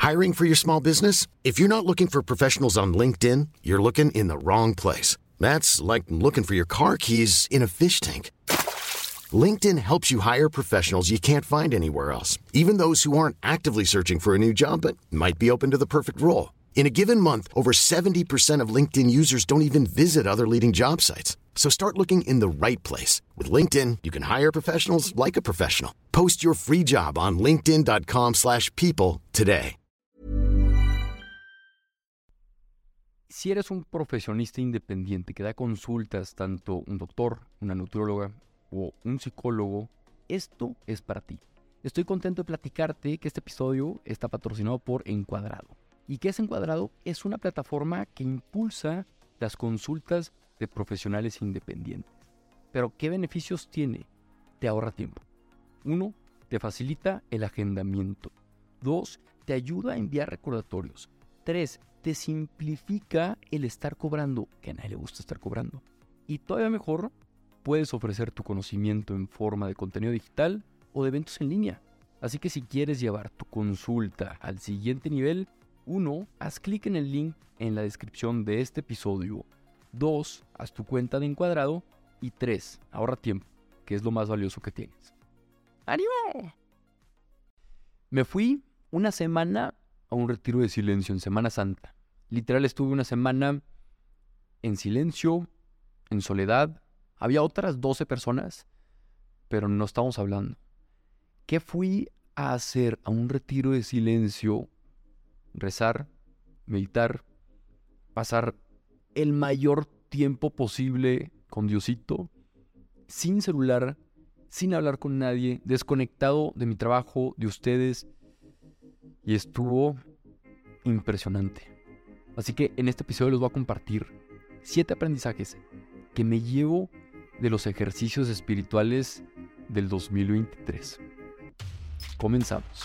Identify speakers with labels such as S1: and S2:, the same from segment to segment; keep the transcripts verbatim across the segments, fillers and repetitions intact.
S1: Hiring for your small business? If you're not looking for professionals on LinkedIn, you're looking in the wrong place. That's like looking for your car keys in a fish tank. LinkedIn helps you hire professionals you can't find anywhere else, even those who aren't actively searching for a new job but might be open to the perfect role. In a given month, over seventy percent of LinkedIn users don't even visit other leading job sites. So start looking in the right place. With LinkedIn, you can hire professionals like a professional. Post your free job on linkedin dot com slash people today.
S2: Si eres un profesionista independiente que da consultas, tanto un doctor, una nutrióloga o un psicólogo, esto es para ti. Estoy contento de platicarte que este episodio está patrocinado por Encuadrado. ¿Y qué es Encuadrado? Es una plataforma que impulsa las consultas de profesionales independientes. Pero ¿qué beneficios tiene? Te ahorra tiempo. Uno, te facilita el agendamiento. Dos, te ayuda a enviar recordatorios. Tres, te simplifica el estar cobrando, que a nadie le gusta estar cobrando. Y todavía mejor, puedes ofrecer tu conocimiento en forma de contenido digital o de eventos en línea. Así que si quieres llevar tu consulta al siguiente nivel, uno, haz clic en el link en la descripción de este episodio. Dos, haz tu cuenta de Encuadrado. Y tres, ahorra tiempo, que es lo más valioso que tienes. ¡Ánimo! Me fui una semana a un retiro de silencio en Semana Santa. Literal estuve una semana en silencio, en soledad. Había otras doce personas, pero no estábamos hablando. ¿Qué fui a hacer a un retiro de silencio? Rezar, meditar, pasar el mayor tiempo posible con Diosito, sin celular, sin hablar con nadie, desconectado de mi trabajo, de ustedes, y estuvo impresionante. Así que en este episodio les voy a compartir siete aprendizajes que me llevo de los ejercicios espirituales del dos mil veintitrés. Comenzamos.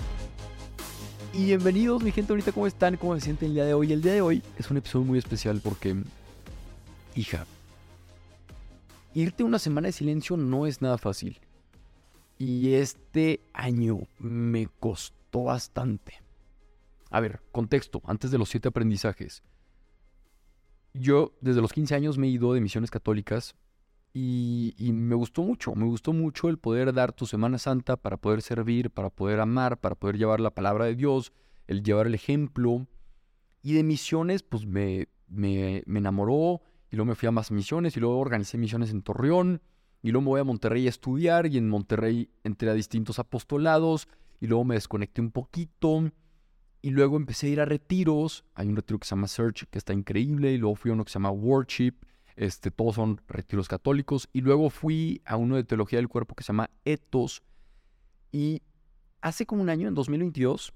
S2: Y bienvenidos, mi gente bonita, ¿cómo están? ¿Cómo se sienten el día de hoy? El día de hoy es un episodio muy especial porque, hija, irte una semana de silencio no es nada fácil. Y este año me costó bastante. A ver, contexto, antes de los siete aprendizajes. Yo desde los quince años me he ido de misiones católicas y, y me gustó mucho, me gustó mucho el poder dar tu Semana Santa para poder servir, para poder amar, para poder llevar la palabra de Dios, el llevar el ejemplo. Y de misiones, pues me, me, me enamoró y luego me fui a más misiones y luego organicé misiones en Torreón y luego me voy a Monterrey a estudiar y en Monterrey entré a distintos apostolados y luego me desconecté un poquito. Y luego empecé a ir a retiros. Hay un retiro que se llama Search, que está increíble. Y luego fui a uno que se llama Worship. Este, todos son retiros católicos. Y luego fui a uno de Teología del Cuerpo que se llama Ethos. Y hace como un año, en dos mil veintidós,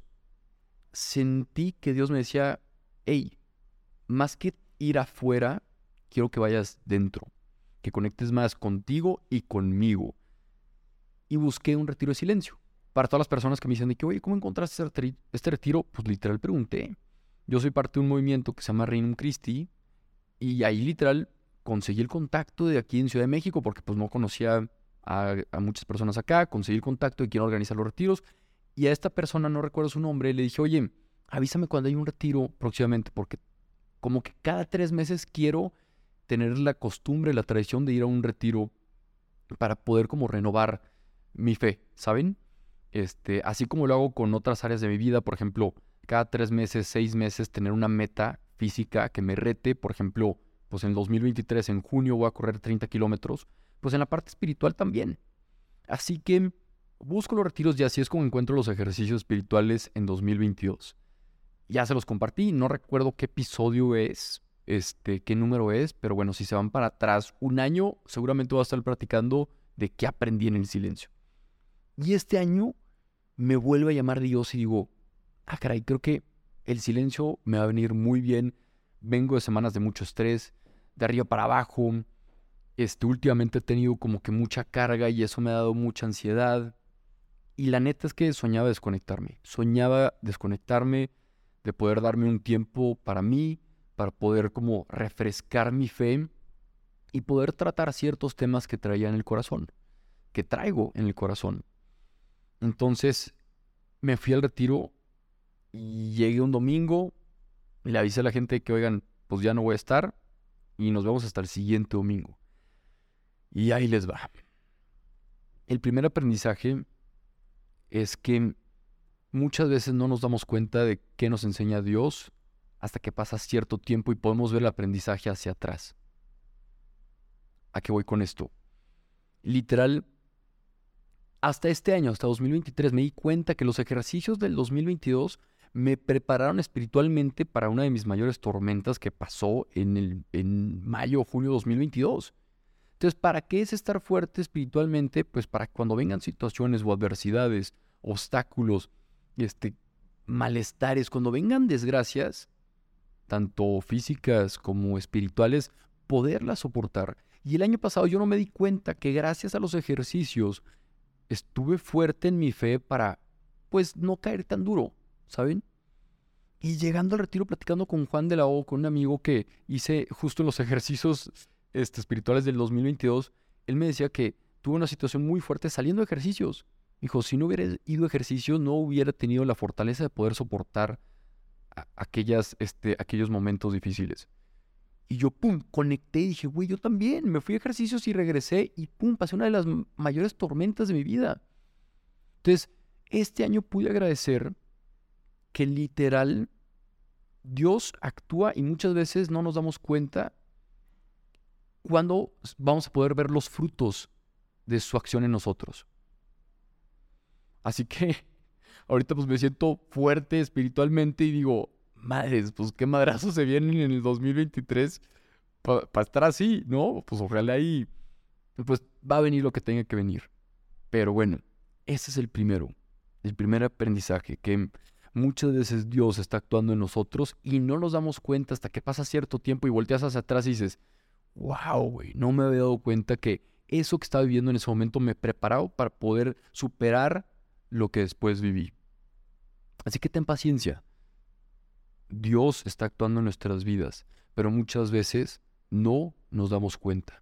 S2: sentí que Dios me decía, hey, más que ir afuera, quiero que vayas dentro. Que conectes más contigo y conmigo. Y busqué un retiro de silencio. Para todas las personas que me dicen de que, oye, ¿cómo encontraste este retiro? este retiro? Pues literal pregunté. Yo soy parte de un movimiento que se llama Regnum Christi y ahí literal conseguí el contacto de aquí en Ciudad de México porque pues no conocía a, a muchas personas acá. Conseguí el contacto de quien organiza los retiros y a esta persona, no recuerdo su nombre, le dije, oye, avísame cuando hay un retiro próximamente porque como que cada tres meses quiero tener la costumbre, la tradición de ir a un retiro para poder como renovar mi fe, ¿saben? Este, así como lo hago con otras áreas de mi vida, por ejemplo, cada tres meses, seis meses, tener una meta física que me rete, por ejemplo, pues en dos mil veintitrés, en junio voy a correr treinta kilómetros, pues en la parte espiritual también. Así que busco los retiros y así es como encuentro los ejercicios espirituales en dos mil veintidós. Ya se los compartí, no recuerdo qué episodio es, este, qué número es, pero bueno, si se van para atrás un año, seguramente voy a estar platicando de qué aprendí en el silencio. Y este año me vuelve a llamar Dios y digo, ah, caray, creo que el silencio me va a venir muy bien. Vengo de semanas de mucho estrés, de arriba para abajo. Este, últimamente he tenido como que mucha carga y eso me ha dado mucha ansiedad. Y la neta es que soñaba desconectarme. Soñaba desconectarme, de poder darme un tiempo para mí, para poder como refrescar mi fe y poder tratar ciertos temas que traía en el corazón, que traigo en el corazón. Entonces me fui al retiro y llegué un domingo, le avisé a la gente que, oigan, pues ya no voy a estar y nos vemos hasta el siguiente domingo. Y ahí les va. El primer aprendizaje es que muchas veces no nos damos cuenta de qué nos enseña Dios hasta que pasa cierto tiempo y podemos ver el aprendizaje hacia atrás. ¿A qué voy con esto? Literal, hasta este año, hasta dos mil veintitrés, me di cuenta que los ejercicios del dos mil veintidós me prepararon espiritualmente para una de mis mayores tormentas que pasó en, el, en mayo o junio de dos mil veintidós. Entonces, ¿para qué es estar fuerte espiritualmente? Pues para cuando vengan situaciones o adversidades, obstáculos, este, malestares, cuando vengan desgracias, tanto físicas como espirituales, poderlas soportar. Y el año pasado yo no me di cuenta que gracias a los ejercicios estuve fuerte en mi fe para, pues, no caer tan duro, ¿saben? Y llegando al retiro, platicando con Juan de la O, con un amigo que hice justo en los ejercicios este, espirituales del dos mil veintidós, él me decía que tuvo una situación muy fuerte saliendo de ejercicios. Dijo, si no hubiera ido a ejercicio, no hubiera tenido la fortaleza de poder soportar a, aquellas, este, aquellos momentos difíciles. Y yo, pum, conecté y dije, güey, yo también. Me fui a ejercicios y regresé y pum, pasé una de las mayores tormentas de mi vida. Entonces, este año pude agradecer que literal Dios actúa y muchas veces no nos damos cuenta cuándo vamos a poder ver los frutos de su acción en nosotros. Así que ahorita pues me siento fuerte espiritualmente y digo, madres, pues qué madrazos se vienen en el dos mil veintitrés para pa estar así, ¿no? Pues ojalá ahí, pues va a venir lo que tenga que venir. Pero bueno, ese es el primero, el primer aprendizaje, que muchas veces Dios está actuando en nosotros y no nos damos cuenta hasta que pasa cierto tiempo y volteas hacia atrás y dices, wow, güey, no me había dado cuenta que eso que estaba viviendo en ese momento me preparó para poder superar lo que después viví. Así que ten paciencia. Dios está actuando en nuestras vidas, pero muchas veces no nos damos cuenta.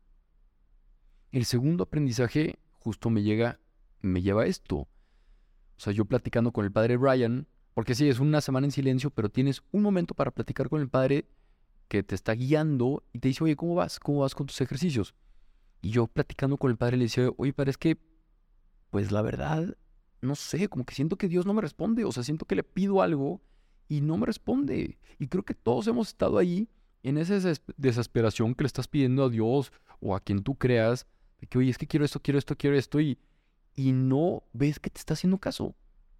S2: El segundo aprendizaje justo me llega, me lleva a esto. O sea, yo platicando con el padre Brian, porque sí, es una semana en silencio, pero tienes un momento para platicar con el padre que te está guiando y te dice, oye, ¿cómo vas? ¿Cómo vas con tus ejercicios? Y yo platicando con el padre le decía, oye, padre, es que, pues la verdad, no sé, como que siento que Dios no me responde. O sea, siento que le pido algo y no me responde. Y creo que todos hemos estado ahí en esa desesperación que le estás pidiendo a Dios o a quien tú creas, de que, oye, es que quiero esto, quiero esto, quiero esto, y, y no ves que te está haciendo caso.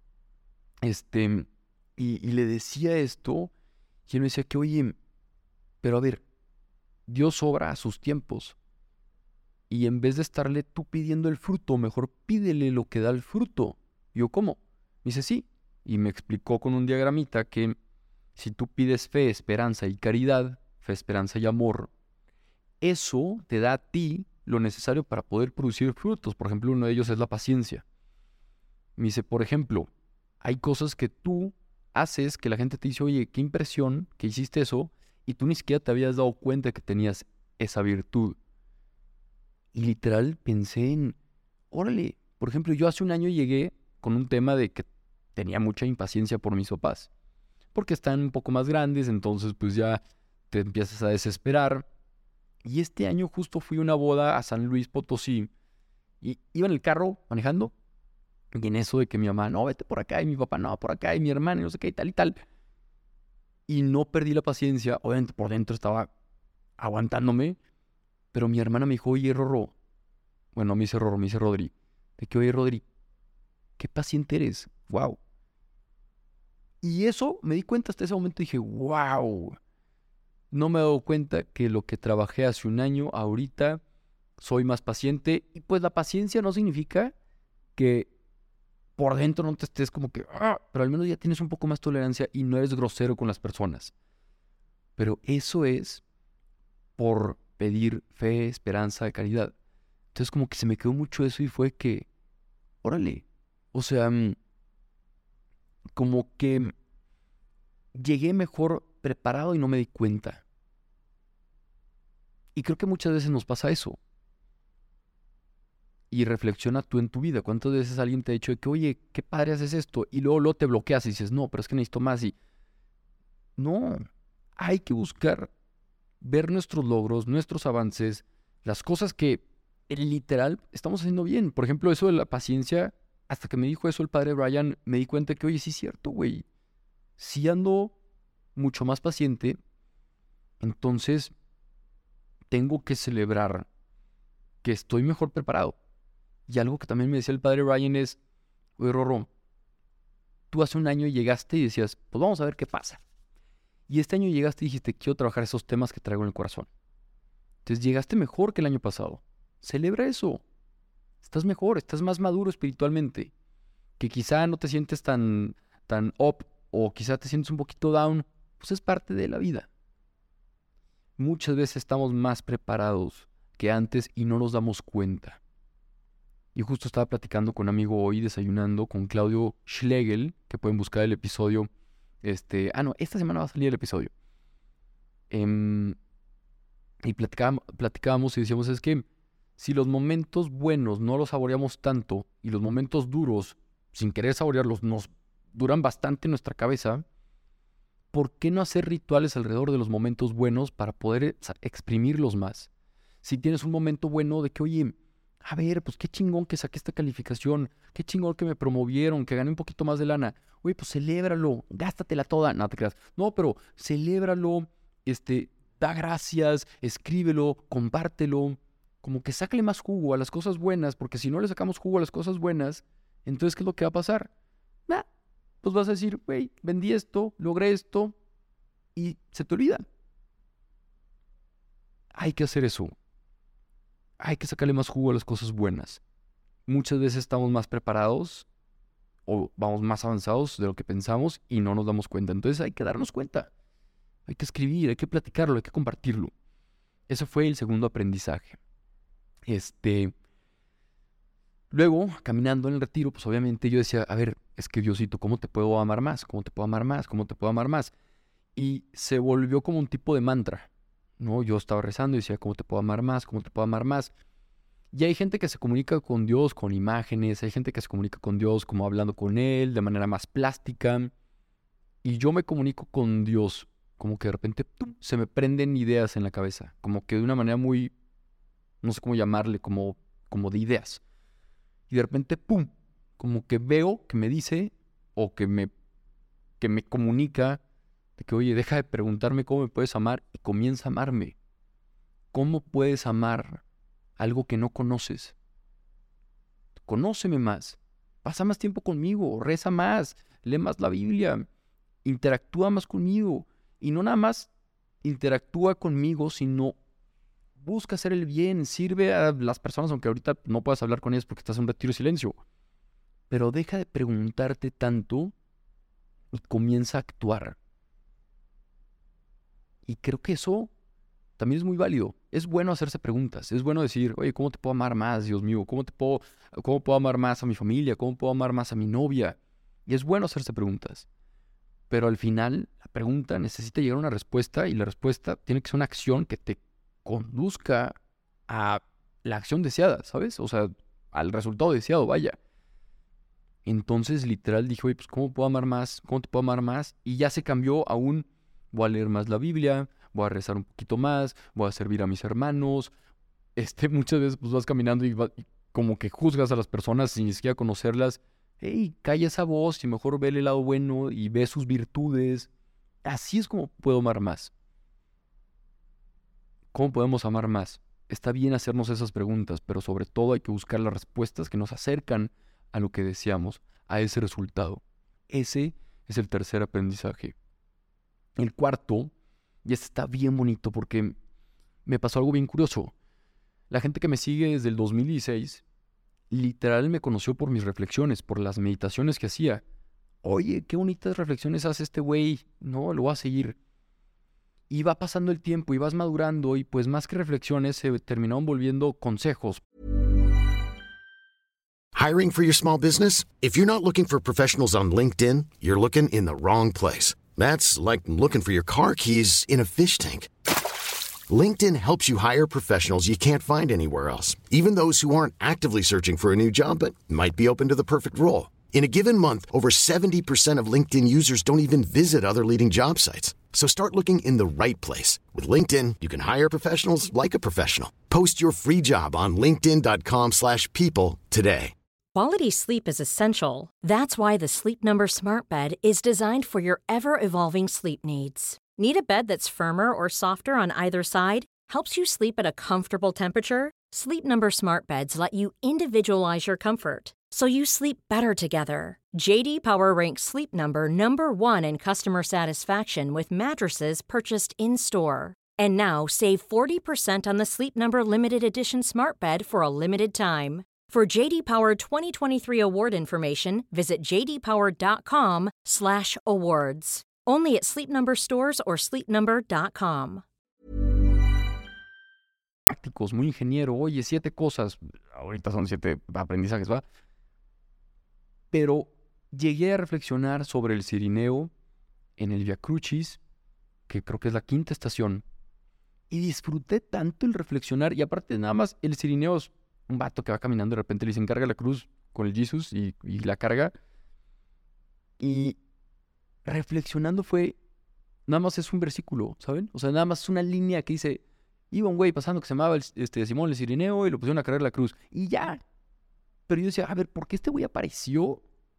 S2: Este, y, y le decía esto, y él me decía que, oye, pero a ver, Dios obra a sus tiempos. Y en vez de estarle tú pidiendo el fruto, mejor pídele lo que da el fruto. Y yo, ¿cómo? Me dice, sí. Y me explicó con un diagramita que si tú pides fe, esperanza y caridad, fe, esperanza y amor, eso te da a ti lo necesario para poder producir frutos. Por ejemplo, uno de ellos es la paciencia. Me dice, por ejemplo, hay cosas que tú haces que la gente te dice, oye, qué impresión que hiciste eso, y tú ni siquiera te habías dado cuenta que tenías esa virtud. Y literal pensé en, órale, por ejemplo, yo hace un año llegué con un tema de que tenía mucha impaciencia por mis papás, porque están un poco más grandes, entonces pues ya te empiezas a desesperar. Y este año justo fui a una boda a San Luis Potosí, y iba en el carro manejando, y en eso de que mi mamá, no, vete por acá, y mi papá, no, por acá, y mi hermana, y no sé qué, y tal y tal. Y no perdí la paciencia, obviamente por dentro estaba aguantándome, pero mi hermana me dijo, oye, Rorro, bueno, me dice Rorro, me dice Rodri, de que, oye, Rodri, qué paciente eres, wow. Y eso me di cuenta hasta ese momento, dije, wow, no me he dado cuenta que lo que trabajé hace un año, ahorita soy más paciente, y pues la paciencia no significa que por dentro no te estés como que, ah, pero al menos ya tienes un poco más tolerancia y no eres grosero con las personas. Pero eso es por pedir fe, esperanza, caridad. Entonces como que se me quedó mucho eso y fue que, órale, o sea, como que llegué mejor preparado y no me di cuenta. Y creo que muchas veces nos pasa eso. Y reflexiona tú en tu vida. ¿Cuántas veces alguien te ha dicho de que, oye, qué padre haces esto? Y luego, luego te bloqueas y dices, no, pero es que necesito más. Y No, hay que buscar ver nuestros logros, nuestros avances, las cosas que literal estamos haciendo bien. Por ejemplo, eso de la paciencia, hasta que me dijo eso el padre Brian, me di cuenta que, oye, sí es cierto, güey. Si ando mucho más paciente, entonces tengo que celebrar que estoy mejor preparado. Y algo que también me decía el padre Brian es, oye, Rorro, tú hace un año llegaste y decías, pues vamos a ver qué pasa. Y este año llegaste y dijiste, quiero trabajar esos temas que traigo en el corazón. Entonces llegaste mejor que el año pasado. Celebra eso. Estás mejor, estás más maduro espiritualmente. Que quizá no te sientes tan, tan up o quizá te sientes un poquito down, pues es parte de la vida. Muchas veces estamos más preparados que antes y no nos damos cuenta. Y justo estaba platicando con un amigo hoy, desayunando con Claudio Schlegel, que pueden buscar el episodio. Este, ah, no, esta semana va a salir el episodio. Eh, y platicábamos, platicábamos y decíamos, es que si los momentos buenos no los saboreamos tanto y los momentos duros, sin querer saborearlos, nos duran bastante en nuestra cabeza, ¿por qué no hacer rituales alrededor de los momentos buenos para poder exprimirlos más? Si tienes un momento bueno de que, oye, a ver, pues qué chingón que saqué esta calificación, qué chingón que me promovieron, que gané un poquito más de lana. Oye, pues celébralo, gástatela toda. No te creas. No, pero celébralo, este, da gracias, escríbelo, compártelo. Como que sácale más jugo a las cosas buenas, porque si no le sacamos jugo a las cosas buenas, entonces, ¿qué es lo que va a pasar? Nah, pues vas a decir, güey, vendí esto, logré esto, y se te olvida. Hay que hacer eso. Hay que sacarle más jugo a las cosas buenas. Muchas veces estamos más preparados o vamos más avanzados de lo que pensamos y no nos damos cuenta. Entonces hay que darnos cuenta. Hay que escribir, hay que platicarlo, hay que compartirlo. Ese fue el segundo aprendizaje. Este... Luego, caminando en el retiro, pues obviamente yo decía, a ver, es que Diosito, ¿cómo te puedo amar más? ¿Cómo te puedo amar más? ¿Cómo te puedo amar más? Y se volvió como un tipo de mantra, ¿no? Yo estaba rezando y decía, ¿cómo te puedo amar más? ¿Cómo te puedo amar más? Y hay gente que se comunica con Dios con imágenes, hay gente que se comunica con Dios como hablando con Él de manera más plástica. Y yo me comunico con Dios, como que de repente ¡tum!, se me prenden ideas en la cabeza, como que de una manera muy, no sé cómo llamarle, como, como de ideas. Y de repente, ¡pum!, como que veo que me dice o que me, que me comunica de que, oye, deja de preguntarme cómo me puedes amar y comienza a amarme. ¿Cómo puedes amar algo que no conoces? Conóceme más, pasa más tiempo conmigo, reza más, lee más la Biblia, interactúa más conmigo. Y no nada más interactúa conmigo, sino busca hacer el bien, sirve a las personas, aunque ahorita no puedas hablar con ellas porque estás en un retiro de silencio. Pero deja de preguntarte tanto y comienza a actuar. Y creo que eso también es muy válido. Es bueno hacerse preguntas. Es bueno decir, oye, ¿cómo te puedo amar más, Dios mío? ¿Cómo te puedo, cómo puedo amar más a mi familia? ¿Cómo puedo amar más a mi novia? Y es bueno hacerse preguntas. Pero al final, la pregunta necesita llegar a una respuesta y la respuesta tiene que ser una acción que te conduzca a la acción deseada, ¿sabes? O sea, al resultado deseado, vaya. Entonces, literal, dije, oye, pues, ¿cómo puedo amar más? ¿Cómo te puedo amar más? Y ya se cambió a un, voy a leer más la Biblia, voy a rezar un poquito más, voy a servir a mis hermanos. Este, muchas veces, pues, vas caminando y, va, y como que juzgas a las personas sin ni siquiera conocerlas. Hey, calla esa voz y mejor ve el lado bueno y ve sus virtudes. Así es como puedo amar más. ¿Cómo podemos amar más? Está bien hacernos esas preguntas, pero sobre todo hay que buscar las respuestas que nos acercan a lo que deseamos, a ese resultado. Ese es el tercer aprendizaje. El cuarto, y este está bien bonito porque me pasó algo bien curioso. La gente que me sigue desde el dos mil dieciséis, literal me conoció por mis reflexiones, por las meditaciones que hacía. Oye, qué bonitas reflexiones hace este güey. No, lo voy a seguir. Y va pasando el tiempo y vas madurando y pues más que reflexiones se terminaron volviendo consejos.
S1: Hiring for your small business? If you're not looking for professionals on LinkedIn, you're looking in the wrong place. That's like looking for your car keys in a fish tank. LinkedIn helps you hire professionals you can't find anywhere else, even those who aren't actively searching for a new job but might be open to the perfect role. In a given month, over seventy percent of LinkedIn users don't even visit other leading job sites. So start looking in the right place. With LinkedIn, you can hire professionals like a professional. Post your free job on linkedin.com slash people today.
S3: Quality sleep is essential. That's why the Sleep Number Smart Bed is designed for your ever-evolving sleep needs. Need a bed that's firmer or softer on either side? Helps you sleep at a comfortable temperature? Sleep Number Smart Beds let you individualize your comfort, so you sleep better together. J D Power ranks Sleep Number number one in customer satisfaction with mattresses purchased in-store. And now save forty percent on the Sleep Number Limited Edition Smart Bed for a limited time. For J D Power twenty twenty-three award information, visit j d power dot com slash awards. Only at Sleep Number stores or sleep number dot com.
S2: Prácticos, muy ingeniero. Oye, siete cosas. Ahorita son siete aprendizajes, ¿va? Pero llegué a reflexionar sobre el Cirineo en el Via Crucis, que creo que es la quinta estación, y disfruté tanto el reflexionar. Y aparte, nada más, el Cirineo es un vato que va caminando, de repente le dicen, carga la cruz con el Jesús y, y la carga. Y reflexionando fue, nada más es un versículo, ¿saben? O sea, nada más es una línea que dice, iba un güey pasando que se llamaba el, este, Simón el Cirineo y lo pusieron a cargar la cruz. Y ya. Pero yo decía, a ver, ¿por qué este güey apareció?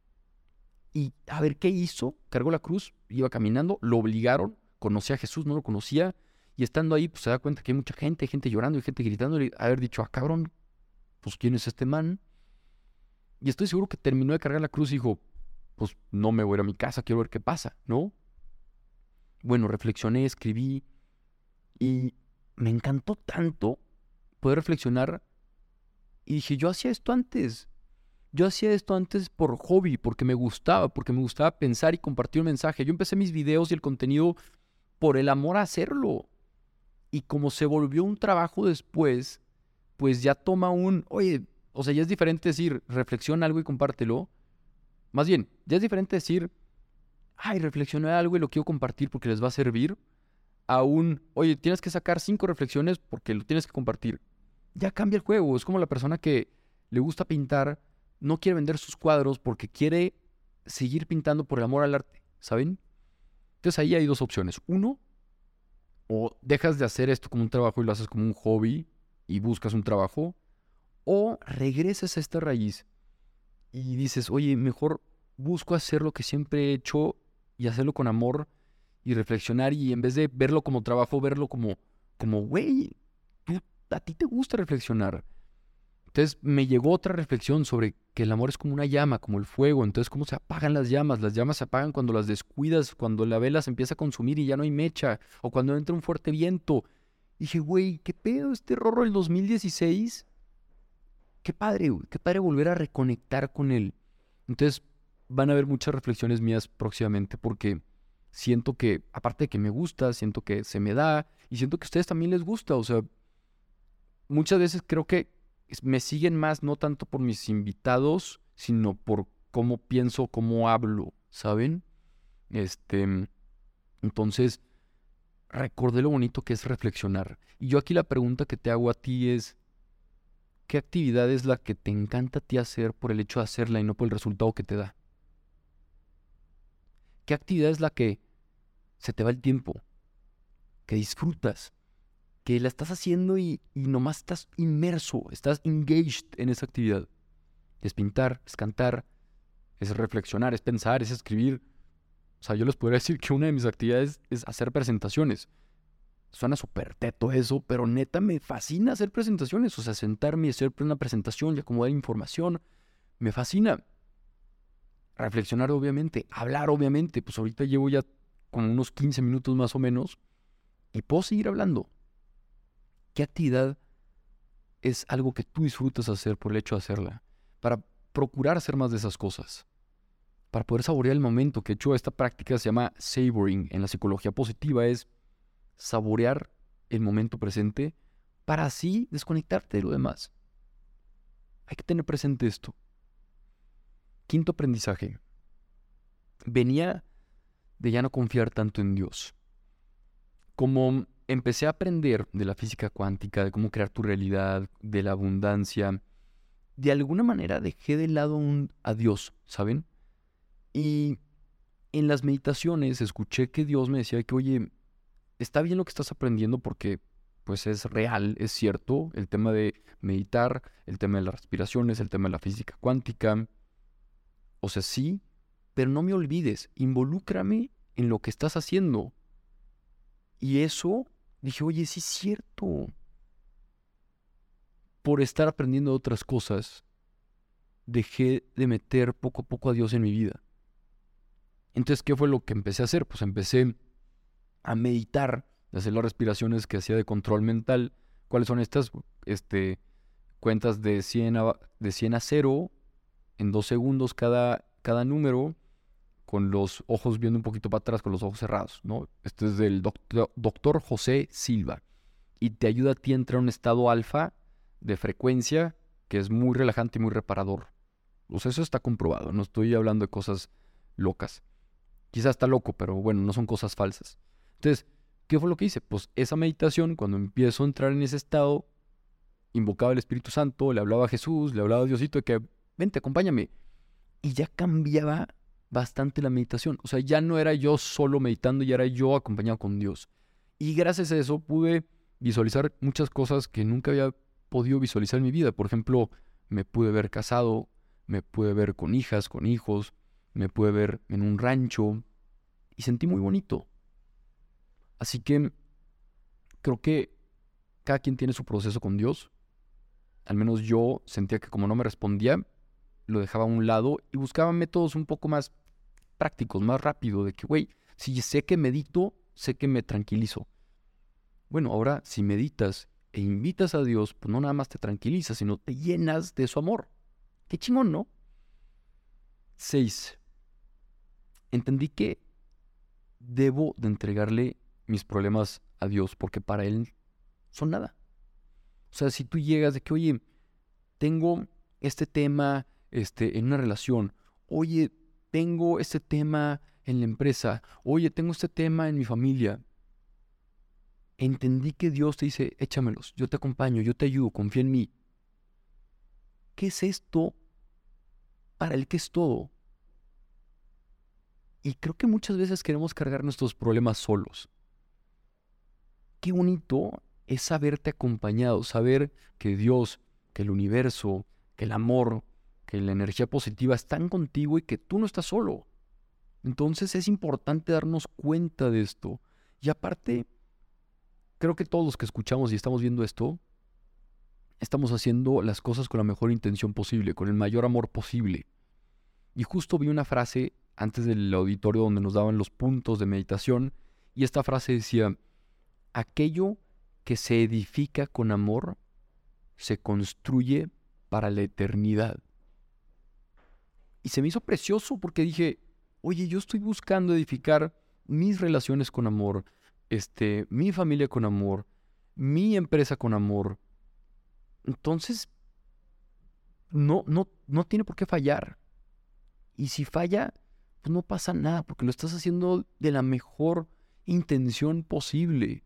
S2: Y a ver, ¿qué hizo? Cargó la cruz, iba caminando, lo obligaron, conocía a Jesús, no lo conocía. Y estando ahí, pues se da cuenta que hay mucha gente, gente llorando y gente gritando. Y haber dicho, ah, cabrón, pues ¿quién es este man? Y estoy seguro que terminó de cargar la cruz y dijo, pues no me voy a ir a mi casa, quiero ver qué pasa, ¿no? Bueno, reflexioné, escribí y me encantó tanto poder reflexionar. Y dije, yo hacía esto antes. Yo hacía esto antes por hobby, porque me gustaba, porque me gustaba pensar y compartir un mensaje. Yo empecé mis videos y el contenido por el amor a hacerlo. Y como se volvió un trabajo después, pues ya toma un, oye, o sea, ya es diferente decir, reflexiona algo y compártelo. Más bien, ya es diferente decir, ay, reflexioné algo y lo quiero compartir porque les va a servir. A un, oye, tienes que sacar cinco reflexiones porque lo tienes que compartir. Ya cambia el juego. Es como la persona que le gusta pintar, no quiere vender sus cuadros porque quiere seguir pintando por el amor al arte, ¿saben? Entonces ahí hay dos opciones. Uno, o dejas de hacer esto como un trabajo y lo haces como un hobby y buscas un trabajo, o regresas a esta raíz y dices, oye, mejor busco hacer lo que siempre he hecho y hacerlo con amor y reflexionar, y en vez de verlo como trabajo, verlo como, como, güey, tú, a ti te gusta reflexionar. Entonces me llegó otra reflexión sobre que el amor es como una llama, como el fuego. Entonces, ¿cómo se apagan las llamas? Las llamas se apagan cuando las descuidas, cuando la vela se empieza a consumir y ya no hay mecha, o cuando entra un fuerte viento. Y dije, güey, ¿qué pedo este Rorro del dos mil dieciséis? Qué padre, güey, qué padre volver a reconectar con él. Entonces, van a haber muchas reflexiones mías próximamente porque siento que, aparte de que me gusta, siento que se me da y siento que a ustedes también les gusta. O sea, muchas veces creo que me siguen más no tanto por mis invitados, sino por cómo pienso, cómo hablo, ¿saben? Este, entonces, recordé lo bonito que es reflexionar. Y yo aquí la pregunta que te hago a ti es, ¿qué actividad es la que te encanta a ti hacer por el hecho de hacerla y no por el resultado que te da? ¿Qué actividad es la que se te va el tiempo, que disfrutas, que la estás haciendo y, y nomás estás inmerso, estás engaged en esa actividad? Es pintar, es cantar, es reflexionar, es pensar, es escribir. O sea, yo les podría decir que una de mis actividades es hacer presentaciones. Suena súper teto eso, pero neta me fascina hacer presentaciones. O sea, sentarme y hacer una presentación y acomodar información, me fascina. Reflexionar, obviamente, hablar, obviamente. Pues ahorita llevo ya como unos quince minutos más o menos y puedo seguir hablando. ¿Qué actividad es algo que tú disfrutas hacer por el hecho de hacerla? Para procurar hacer más de esas cosas. Para poder saborear el momento. Que de hecho esta práctica se llama savoring en la psicología positiva. Es saborear el momento presente para así desconectarte de lo demás. Hay que tener presente esto. Quinto aprendizaje. Venía de ya no confiar tanto en Dios. Como empecé a aprender de la física cuántica, de cómo crear tu realidad, de la abundancia, de alguna manera dejé de lado un, a Dios, ¿saben? Y en las meditaciones escuché que Dios me decía que, oye, está bien lo que estás aprendiendo porque pues es real, es cierto, el tema de meditar, el tema de las respiraciones, el tema de la física cuántica. O sea, sí, pero no me olvides, involúcrame en lo que estás haciendo. Y eso, dije, oye, sí es cierto. Por estar aprendiendo otras cosas, dejé de meter poco a poco a Dios en mi vida. Entonces, ¿qué fue lo que empecé a hacer? Pues empecé a meditar, a hacer las respiraciones que hacía de control mental. ¿Cuáles son estas? Este, cuentas de cien a, de cien a cero en dos segundos cada, cada número, con los ojos viendo un poquito para atrás, con los ojos cerrados, ¿no? Esto es del doctor, doctor José Silva. Y te ayuda a ti a entrar a un estado alfa de frecuencia que es muy relajante y muy reparador. O sea, eso está comprobado. No estoy hablando de cosas locas. Quizás está loco, pero bueno, no son cosas falsas. Entonces, ¿qué fue lo que hice? Pues esa meditación, cuando empiezo a entrar en ese estado, invocaba al Espíritu Santo, le hablaba a Jesús, le hablaba a Diosito de que, vente, acompáñame. Y ya cambiaba bastante la meditación. O sea, ya no era yo solo meditando, ya era yo acompañado con Dios. Y gracias a eso pude visualizar muchas cosas que nunca había podido visualizar en mi vida. Por ejemplo, me pude ver casado, me pude ver con hijas, con hijos, me pude ver en un rancho y sentí muy bonito. Así que creo que cada quien tiene su proceso con Dios. Al menos yo sentía que como no me respondía, lo dejaba a un lado y buscaba métodos un poco más prácticos, más rápido, de que, güey, si sé que medito, sé que me tranquilizo. Bueno, ahora si meditas e invitas a Dios, pues no nada más te tranquilizas, sino te llenas de su amor. Qué chingón, ¿no? Seis. Entendí que debo de entregarle mis problemas a Dios porque para Él son nada. O sea, si tú llegas de que, oye, tengo este tema este, en una relación, oye, tengo este tema en la empresa, oye, tengo este tema en mi familia. Entendí que Dios te dice, échamelos, yo te acompaño, yo te ayudo, confía en mí. ¿Qué es esto para el que es todo? Y creo que muchas veces queremos cargar nuestros problemas solos. Qué bonito es saberte acompañado, saber que Dios, que el universo, que el amor, que la energía positiva están contigo y que tú no estás solo. Entonces es importante darnos cuenta de esto. Y aparte, creo que todos los que escuchamos y estamos viendo esto, estamos haciendo las cosas con la mejor intención posible, con el mayor amor posible. Y justo vi una frase antes del auditorio donde nos daban los puntos de meditación, y esta frase decía, aquello que se edifica con amor se construye para la eternidad. Y se me hizo precioso porque dije, oye, yo estoy buscando edificar mis relaciones con amor, este, mi familia con amor, mi empresa con amor. Entonces, no, no, no tiene por qué fallar. Y si falla, pues no pasa nada, porque lo estás haciendo de la mejor intención posible.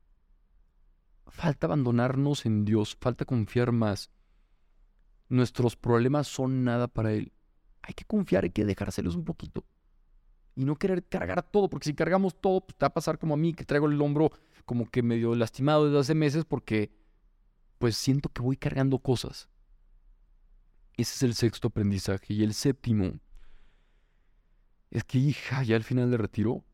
S2: Falta abandonarnos en Dios, falta confiar más. Nuestros problemas son nada para Él. Hay que confiar, hay que dejárselos un poquito. Y no querer cargar todo, porque si cargamos todo, pues te va a pasar como a mí, que traigo el hombro como que medio lastimado desde hace meses, porque pues siento que voy cargando cosas. Ese es el sexto aprendizaje. Y el séptimo es que, hija, ya al final del retiro,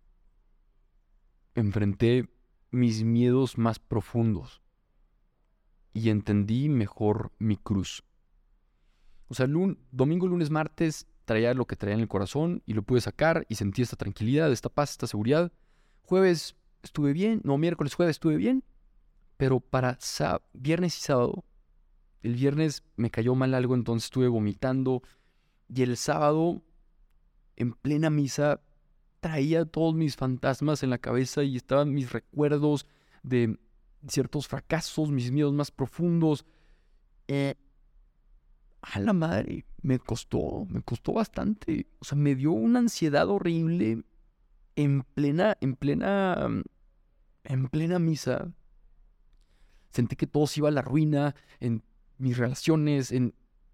S2: enfrenté mis miedos más profundos y entendí mejor mi cruz. O sea, lun- domingo, lunes, martes traía lo que traía en el corazón y lo pude sacar y sentí esta tranquilidad, esta paz, esta seguridad. Jueves estuve bien, no, miércoles, jueves estuve bien, pero para sá- viernes y sábado, el viernes me cayó mal algo, entonces estuve vomitando, y el sábado, en plena misa, traía todos mis fantasmas en la cabeza y estaban mis recuerdos de ciertos fracasos, mis miedos más profundos. Eh, a la madre, me costó, me costó bastante. O sea, me dio una ansiedad horrible en plena, en plena, mm, en plena misa. Sentí que todo se iba a la ruina, en mis relaciones, en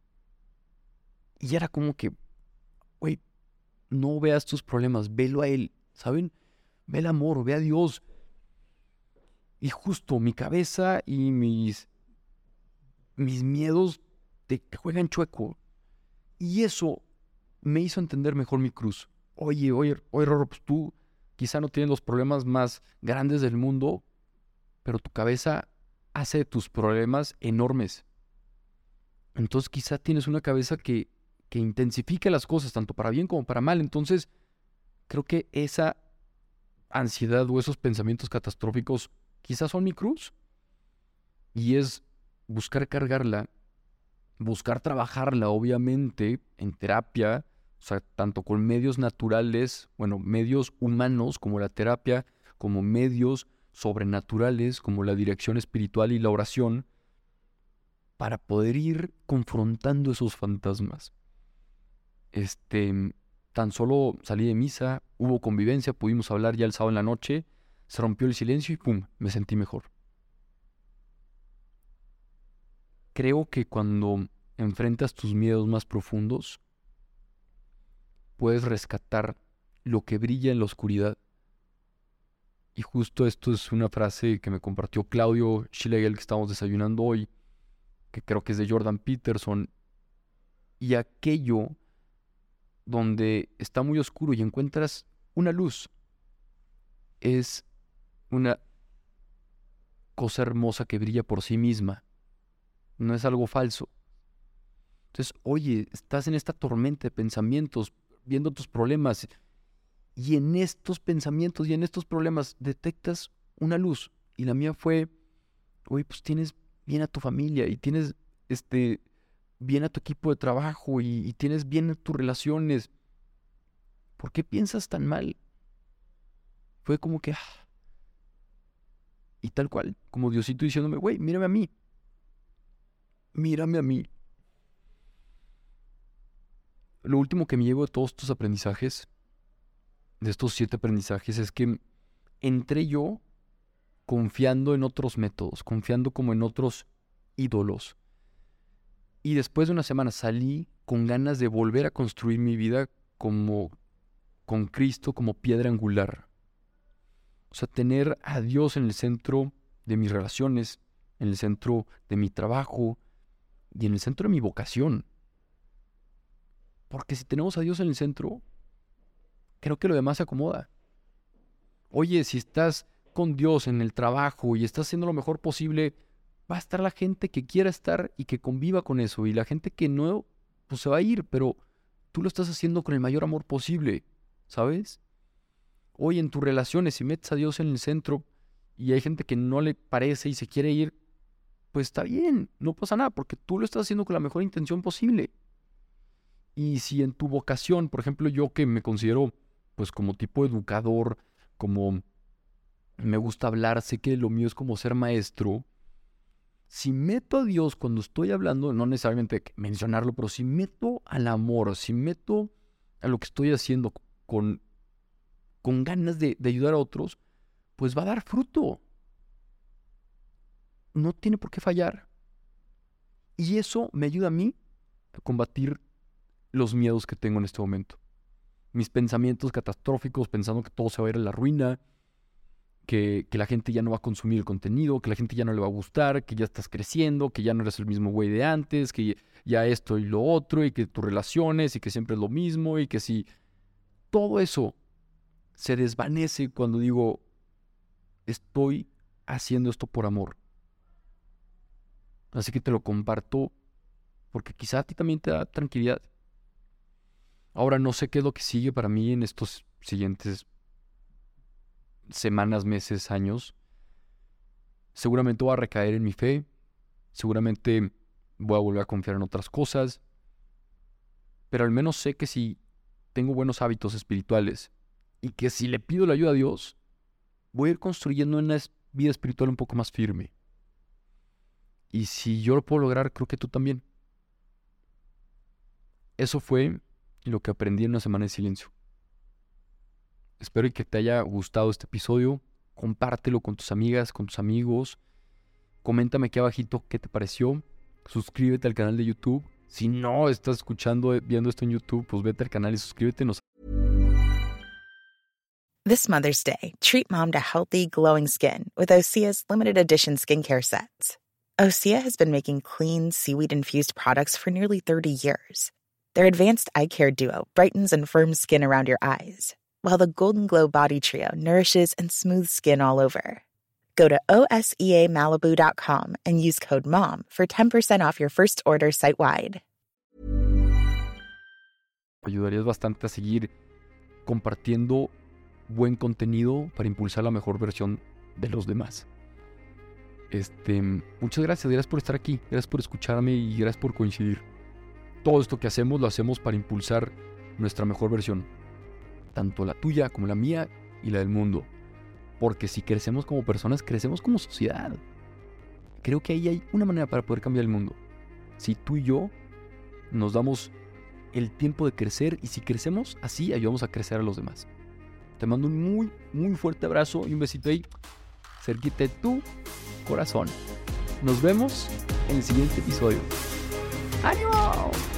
S2: Y era como que, güey, no veas tus problemas, velo a Él, ¿saben? Ve el amor, ve a Dios. Y justo mi cabeza y mis, mis miedos te juegan chueco. Y eso me hizo entender mejor mi cruz. Oye, oye, oye, Rorro, pues tú quizá no tienes los problemas más grandes del mundo, pero tu cabeza hace de tus problemas enormes. Entonces quizá tienes una cabeza que, que intensifica las cosas, tanto para bien como para mal. Entonces creo que esa ansiedad o esos pensamientos catastróficos quizás son mi cruz. Y es buscar cargarla, buscar trabajarla, obviamente, en terapia, o sea, tanto con medios naturales, bueno, medios humanos como la terapia, como medios sobrenaturales como la dirección espiritual y la oración, para poder ir confrontando esos fantasmas. Este, tan solo salí de misa, hubo convivencia, pudimos hablar ya el sábado en la noche, se rompió el silencio y pum, me sentí mejor. Creo que cuando enfrentas tus miedos más profundos, puedes rescatar lo que brilla en la oscuridad. Y justo esto es una frase que me compartió Claudio Schlegel, que estamos desayunando hoy, que creo que es de Jordan Peterson. Y aquello donde está muy oscuro y encuentras una luz, es una cosa hermosa que brilla por sí misma. No es algo falso. Entonces, oye, estás en esta tormenta de pensamientos, viendo tus problemas, y en estos pensamientos y en estos problemas detectas una luz. Y la mía fue, oye, pues tienes bien a tu familia y tienes este, bien a tu equipo de trabajo y, y tienes bien tus relaciones. ¿Por qué piensas tan mal? Fue como que, ah, y tal cual, como Diosito diciéndome, güey, mírame a mí. Mírame a mí. Lo último que me llevo de todos estos aprendizajes, de estos siete aprendizajes, es que entré yo confiando en otros métodos, confiando como en otros ídolos. Y después de una semana salí con ganas de volver a construir mi vida como con Cristo como piedra angular. O sea, tener a Dios en el centro de mis relaciones, en el centro de mi trabajo y en el centro de mi vocación. Porque si tenemos a Dios en el centro, creo que lo demás se acomoda. Oye, si estás con Dios en el trabajo y estás haciendo lo mejor posible, va a estar la gente que quiera estar y que conviva con eso. Y la gente que no, pues se va a ir, pero tú lo estás haciendo con el mayor amor posible, ¿sabes? Oye, en tus relaciones, si metes a Dios en el centro y hay gente que no le parece y se quiere ir, pues está bien, no pasa nada, porque tú lo estás haciendo con la mejor intención posible. Y si en tu vocación, por ejemplo, yo que me considero pues como tipo educador, como me gusta hablar, sé que lo mío es como ser maestro, si meto a Dios cuando estoy hablando, no necesariamente mencionarlo, pero si meto al amor, si meto a lo que estoy haciendo con, con ganas de, de ayudar a otros, pues va a dar fruto. No tiene por qué fallar. Y eso me ayuda a mí a combatir los miedos que tengo en este momento. Mis pensamientos catastróficos, pensando que todo se va a ir a la ruina, que, que la gente ya no va a consumir el contenido, que la gente ya no le va a gustar, que ya estás creciendo, que ya no eres el mismo güey de antes, que ya esto y lo otro, y que tus relaciones, y que siempre es lo mismo, y que si todo eso se desvanece cuando digo, estoy haciendo esto por amor. Así que te lo comparto porque quizá a ti también te da tranquilidad. Ahora no sé qué es lo que sigue para mí en estos siguientes semanas, meses, años. Seguramente voy a recaer en mi fe. Seguramente voy a volver a confiar en otras cosas. Pero al menos sé que si tengo buenos hábitos espirituales y que si le pido la ayuda a Dios, voy a ir construyendo una vida espiritual un poco más firme. Y si yo lo puedo lograr, creo que tú también. Eso fue lo que aprendí en una semana de silencio. Espero que te haya gustado este episodio. Compártelo con tus amigas, con tus amigos. Coméntame aquí abajito qué te pareció. Suscríbete al canal de YouTube Si no estás escuchando, viendo esto en YouTube, pues vete al canal y suscríbete. Nos...
S4: This Mother's Day, treat mom to healthy, glowing skin with Osea's limited edition skincare sets. Osea has been making clean, seaweed-infused products for nearly thirty years. Their advanced eye care duo brightens and firms skin around your eyes, while the Golden Glow Body Trio nourishes and smooths skin all over. Go to O S E A Malibu dot com and use code MOM for ten percent off your first order site-wide.
S2: Ayudarías bastante a seguir compartiendo buen contenido para impulsar la mejor versión de los demás. Este, muchas gracias, gracias por estar aquí, gracias por escucharme y gracias por coincidir. Todo esto que hacemos lo hacemos para impulsar nuestra mejor versión, tanto la tuya como la mía y la del mundo. Porque si crecemos como personas, crecemos como sociedad. Creo que ahí hay una manera para poder cambiar el mundo. Si tú y yo nos damos el tiempo de crecer, y si crecemos así, ayudamos a crecer a los demás. Te mando un muy, muy fuerte abrazo y un besito ahí, cerquita de tu corazón. Nos vemos en el siguiente episodio. ¡Ánimo!